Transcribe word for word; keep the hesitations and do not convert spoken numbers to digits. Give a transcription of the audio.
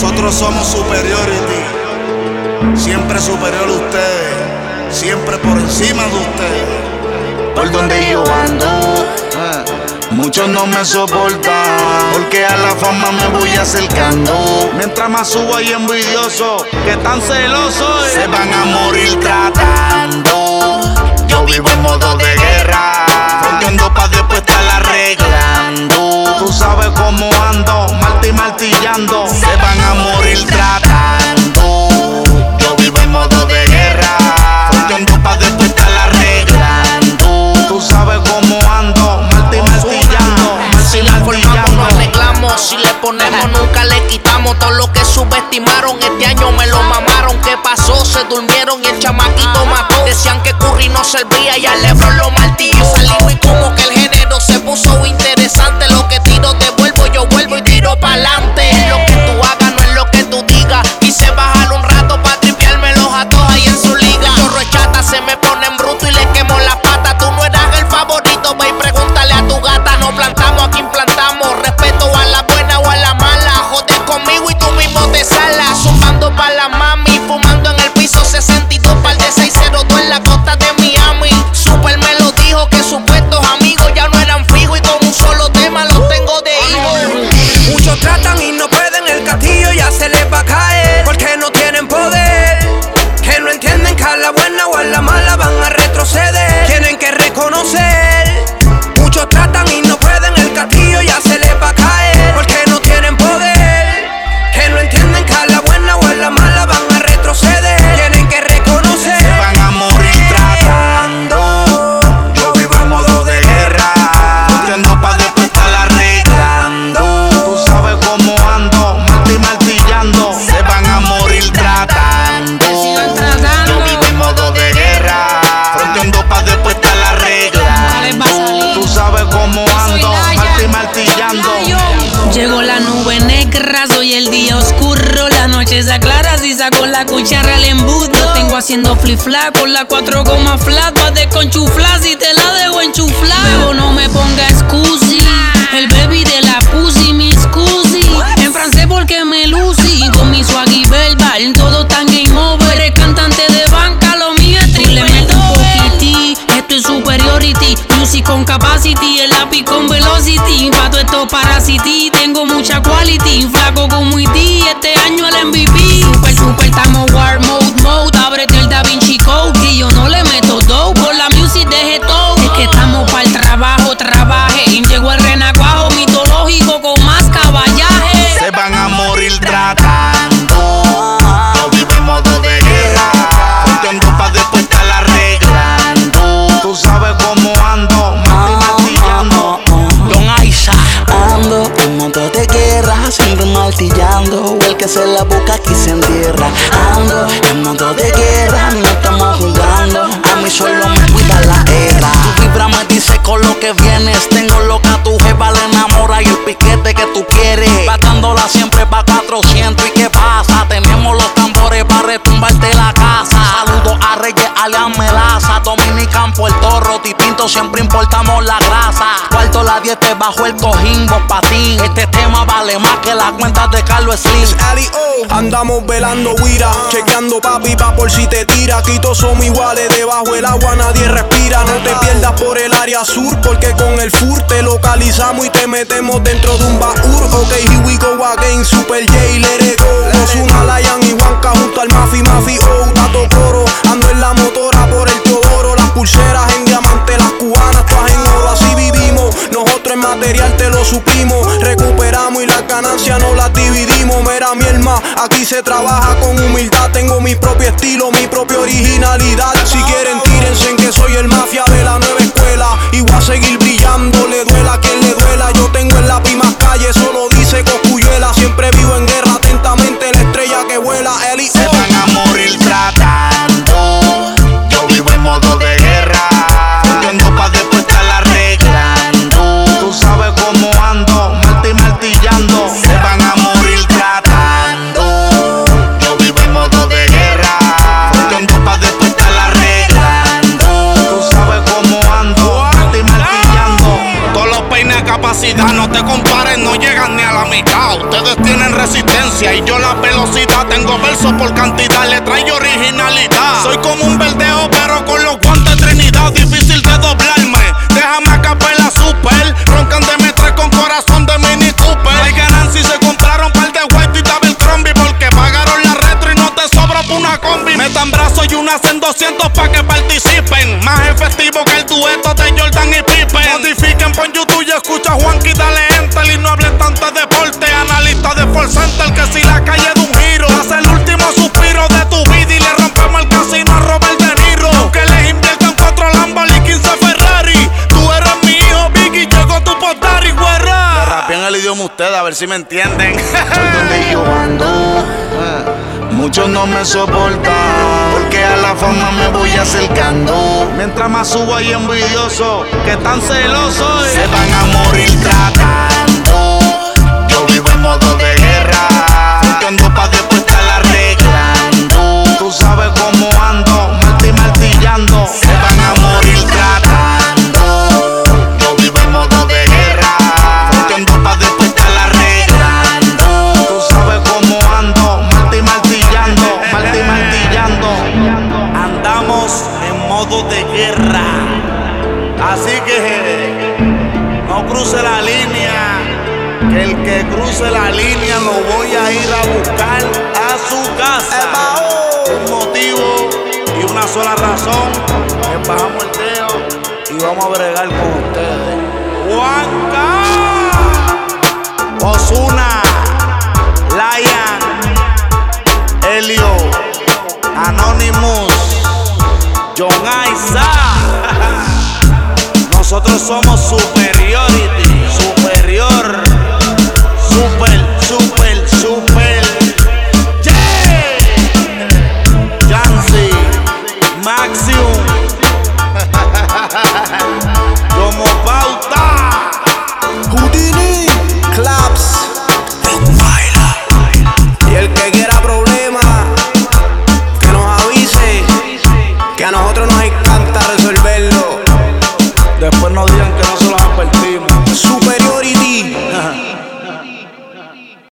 Nosotros somos Superiority, siempre superior a ustedes, siempre por encima de ustedes. Por donde yo ando, muchos no me soportan, porque a la fama me voy acercando. Mientras más subo hay envidiosos que tan celosos se van a morir tratando. Yo vivo en modo de guerra, fronteando pa' después estar arreglando. Tú sabes cómo ando, marti martillando, se van a morir tratando. Yo vivo en modo de guerra, fronteando pa' después estar arreglando. Tú sabes cómo ando, marti martillando, si la formamos no arreglamos, si le ponemos nunca le quitamos. Todo lo que subestimaron este año me lo mamaron. ¿Qué pasó? Se durmieron y el chamaquito mató. Decían que Curry no servía y al Lebron lo martilló. Salimos y como que el género se puso interesante. Lo que tiro devuelvo, yo vuelvo y tiro pa'lante. Es lo que tú hagas, no es lo que tú digas. Quise bajar un rato pa' tripearme los atos ahí en su liga. Chorro de chata se me pone en bruto y le quemo las patas. Tú no eras el favorito, ve y pregúntale a tu gata. No plantamos, aquí implantamos. Respeto a la buena o a la mala. Jodes conmigo y tú mismo te salas. Zumbando pa' la mami, fumando en el piso sesenta y dos, par de seis cero dos en la costa de Miami. Super me lo dijo que supuestos amigos ya no eran fijos y con un solo tema los tengo de hijo. Muchos tratan y no pueden, el castillo ya se les va a caer, porque no tienen poder. Que no entienden que a la buena o a la mala van a retroceder. Tienen que reconocer. Muchos tratan y no pueden, el castillo ya se les va a caer, porque no tienen poder. Que no entienden que a la buena o a la mala van a retroceder. Tienen que reconocer. se van a morir tratando. Yo vivo en modo de guerra, fronteando pa' después estar arreglando. Tú sabes cómo ando, marti martillando, se van a morir tratando. Yo vivo en modo de guerra, fronteando pa' después estar arreglando. Tú sabes cómo ando, marti martillando. Llegó la nube negra, soy el día oscuro. La noche se aclara si saco la cuchara al embudo. Tengo haciendo flip flap con la cuatro gomas flat. Pa' desconchuflar si te la dejo enchuflar. Bebo, no me ponga excusi, el baby de la pussy, mi scusi. En francés porque me lucí, con mi swag y verbal, todo tan game over. El cantante de banca, lo mío es triple. Le meto un poquití, esto es Superiority. Music con capacity, el lápiz con velocity. Pato esto parasity, tengo mucha quality. Flaco como I D, este año el M V P. Super, super, estamos war mode, mode. Ábrete el Da Vinci Code, que yo no le meto dough. Por la music deje todo. Es que estamos para el trabajo, trabaje. Llegó el renacuajo mitológico con más caballaje. Se van a morir tratando. Yo vivo en modo de guerra, fronteando pa' después estar arreglando. Tú sabes cómo ando, marti martillando. Don Aiza. Ando en modo de guerra, siempre martillando. El que se la busca aquí se entierra. Ando en modo de guerra, no estamos jugando. A mí solo me cuida la era. Tu vibra me dice con lo que vienes. Tengo loca tu jefa, le enamora y el piquete que tú quieres. Batándola siempre pa' cuatrocientos. ¿Y qué pasa? Tenemos los tambores para retumbarte la casa. Saludos a Reyes, Alian Melaza, Dominican, Puerto Rotipinto, siempre importamos la grasa. Cuarto la dieta bajo el cojín, vos patín. Este tema vale más que las cuentas de Carlos Slim. Ali, oh, andamos velando guira, chequeando papi pa' por si te tira. Aquí todos somos iguales, debajo el agua nadie respira. No te pierdas por el área sur, porque con el fur te localizamos y te metemos dentro de un baúr. Ok, here we go again, Super J, let it go. Ozuna, Layan y Juanca junto al Mafi, Mafi, oh, Tato Coro. Ando en la motora por el Teodoro, las pulseras en diamante, las cubanas todas en oro. Así vivimos, nosotros en material te lo supimos. Recuperamos y las ganancias no las dividimos. Mira mi hermana, aquí se trabaja con humildad. Tengo mi propio estilo, mi propia originalidad. Si quieren tírense en que soy el mafia de la nueva escuela. Y voy a seguir brillando, le duela a quien le duela. Yo tengo en la más calle, solo dice Coscuyuela. Siempre vivo en guerra, atentamente la estrella que vuela. Eli, Se van a morir tratando. Yo vivo en modo de guerra, fronteando pa' después estar arreglando. Tú sabes cómo ando, marti martillando. Se van a morir tratando. Yo vivo en modo de guerra, fronteando pa' después estar arreglando. Tú sabes cómo ando, marti martillando. Todos los peines calidad. No te compares, no llegan ni a la mitad. Ustedes tienen resistencia y yo la velocidad. Tengo versos por cantidad, letra y originalidad. Soy como un verdeo pero con los guantes Trinidad. Difícil de doblarme, déjame a capela super. Roncan de metre con corazón de Mini Cooper. Hay ganancia y se compraron par de white y double crombie, porque pagaron la retro y no te sobra por una combi. Metan brazos y una hacen doscientos pa' que participen. Más efectivo que el dueto de Jordan y Pippen. Modifiquen, pon YouTube y escucha a Juanqui, dale enter. Y no hablen tanto de deporte, analista de Ford Center. Que si la calle de un giro, hace el último suspiro de tu vida y le rompemos el casino a Robert De Niro. Aunque les inviertan cuatro Lamborghini y quince Ferrari, tú eres mi hijo Biggie, llegó tu postar y guerra. Le rapean el idioma ustedes, a ver si me entienden. Por donde yo ando, muchos no me soportan, porque a la fama me voy acercando. Mientras más subo hay envidiosos que tan celosos se van a morir tratando. Yo vivo en modo de guerra, fronteando pa' después estar arreglando. Tú sabes cómo ando, marti martillando. Se van a morir tratando. Yo vivo en modo de guerra, fronteando pa' después estar arreglando. Tú sabes cómo ando, marti martillando, marti martillando. Andamos en modo de guerra. Así que no cruce la línea, que el que cruce la línea lo voy a ir a buscar a su casa. Un motivo y una sola razón, que bajamos el dedo y vamos a bregar con ustedes. Juanca, Ozuna, Lion, Elio, Anonymous, John Isaac. Nosotros somos superiority, superior, super, super, super. Yeah. Jancy, Maxium, como pauta. Houdini, Claps, y el que quiera problemas, que nos avise, que a nosotros nos encanta resolverlo. Después no digan que no